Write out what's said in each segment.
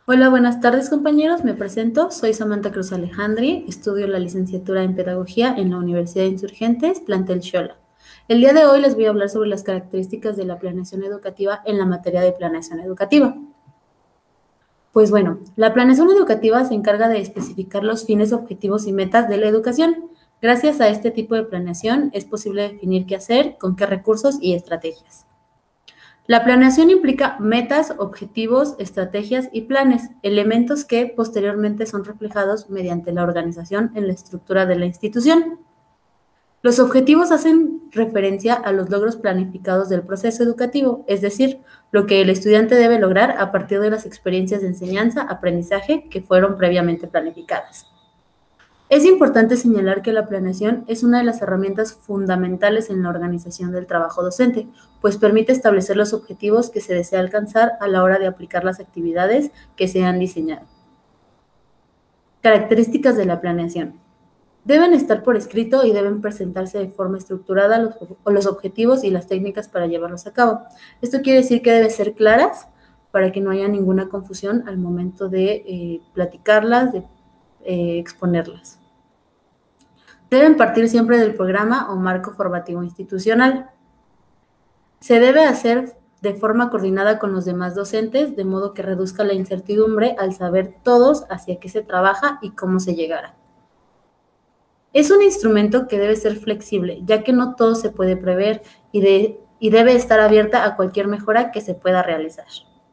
Hola, buenas tardes compañeros, me presento, soy Samantha Cruz Alejandri, estudio la licenciatura en Pedagogía en la Universidad de Insurgentes, plantel Xola. El día de hoy les voy a hablar sobre las características de la planeación educativa en la materia de planeación educativa. Pues bueno, la planeación educativa se encarga de especificar los fines, objetivos y metas de la educación. Gracias a este tipo de planeación es posible definir qué hacer, con qué recursos y estrategias. La planeación implica metas, objetivos, estrategias y planes, elementos que posteriormente son reflejados mediante la organización en la estructura de la institución. Los objetivos hacen referencia a los logros planificados del proceso educativo, es decir, lo que el estudiante debe lograr a partir de las experiencias de enseñanza, aprendizaje que fueron previamente planificadas. Es importante señalar que la planeación es una de las herramientas fundamentales en la organización del trabajo docente, pues permite establecer los objetivos que se desea alcanzar a la hora de aplicar las actividades que se han diseñado. Características de la planeación. Deben estar por escrito y deben presentarse de forma estructurada los objetivos y las técnicas para llevarlos a cabo. Esto quiere decir que deben ser claras para que no haya ninguna confusión al momento de platicarlas, de exponerlas. Deben partir siempre del programa o marco formativo institucional. Se debe hacer de forma coordinada con los demás docentes, de modo que reduzca la incertidumbre al saber todos hacia qué se trabaja y cómo se llegará. Es un instrumento que debe ser flexible, ya que no todo se puede prever y debe estar abierta a cualquier mejora que se pueda realizar.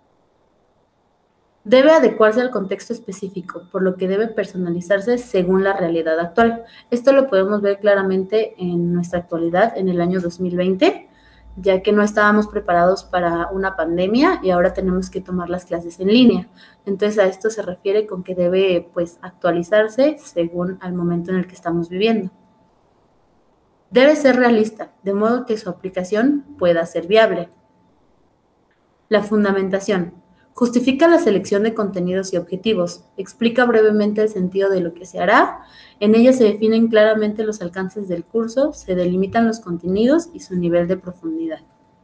Debe adecuarse al contexto específico, por lo que debe personalizarse según la realidad actual. Esto lo podemos ver claramente en nuestra actualidad, en el año 2020, ya que no estábamos preparados para una pandemia y ahora tenemos que tomar las clases en línea. Entonces, a esto se refiere con que debe, pues, actualizarse según al momento en el que estamos viviendo. Debe ser realista, de modo que su aplicación pueda ser viable. La fundamentación. Justifica la selección de contenidos y objetivos. Explica brevemente el sentido de lo que se hará. En ella se definen claramente los alcances del curso, se delimitan los contenidos y su nivel de profundidad.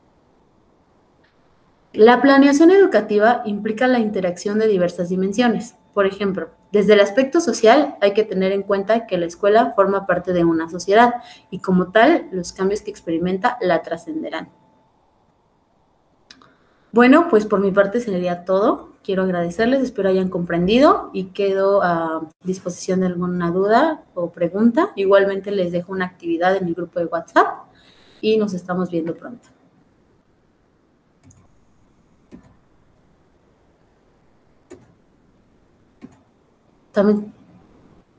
La planeación educativa implica la interacción de diversas dimensiones. Por ejemplo, desde el aspecto social hay que tener en cuenta que la escuela forma parte de una sociedad y como tal, los cambios que experimenta la trascenderán. Bueno, pues por mi parte sería todo. Quiero agradecerles, espero hayan comprendido y quedo a disposición de alguna duda o pregunta. Igualmente les dejo una actividad en el grupo de WhatsApp y nos estamos viendo pronto. También